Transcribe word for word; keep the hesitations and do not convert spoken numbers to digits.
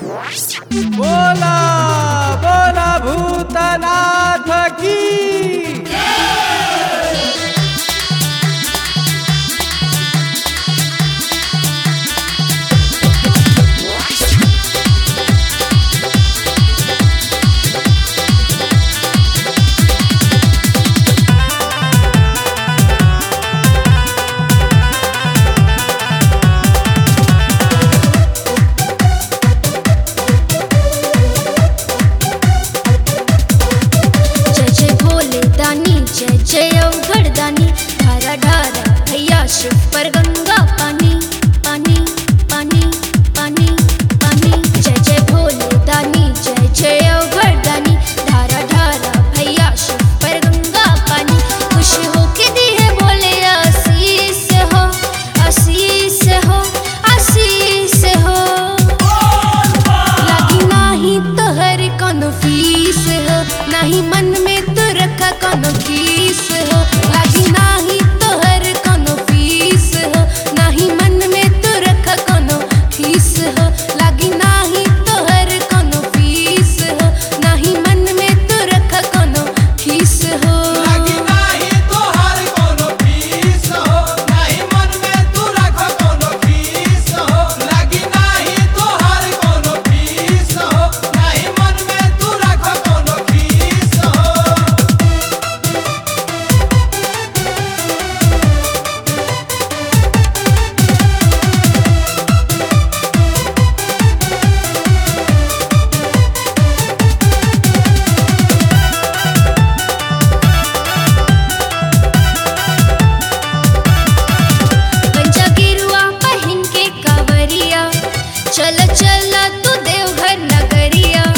बोला बोला भूतनाथ की। जय जय अवघड़दानी ढारा ढारा भैया शिव पर गंगा पानी पानी पानी पानी पानी। जय जय भोले दानी जय जय अवघड़दानी ढारा ढारा भैया शिव पर गंगा पानी। खुश हो के दी है भोले आशीष हो आशीष हो आशीष हो। लगी नाही तोहर कोनो फीस हो नाही मन में तू रखा कोनो फीस हो। लगी नाही तोहर कोनो फीस हो नाही मन में तू रखा कोनो फीस हो। लगी नाही तोहर कोनो फीस हो नाही मन में तू रखा कोनो फीस हो। लगी नाही तोहर कोनो फीस हो नाही मन में तू रखा कोनो फीस हो। लगी नाही तोहर कोनो फीस हो नाही मन में तू रखा कोनो फीस हो। पंजा गिरुआ पहन के कांवरिया चल चला तू देवघर नगरिया।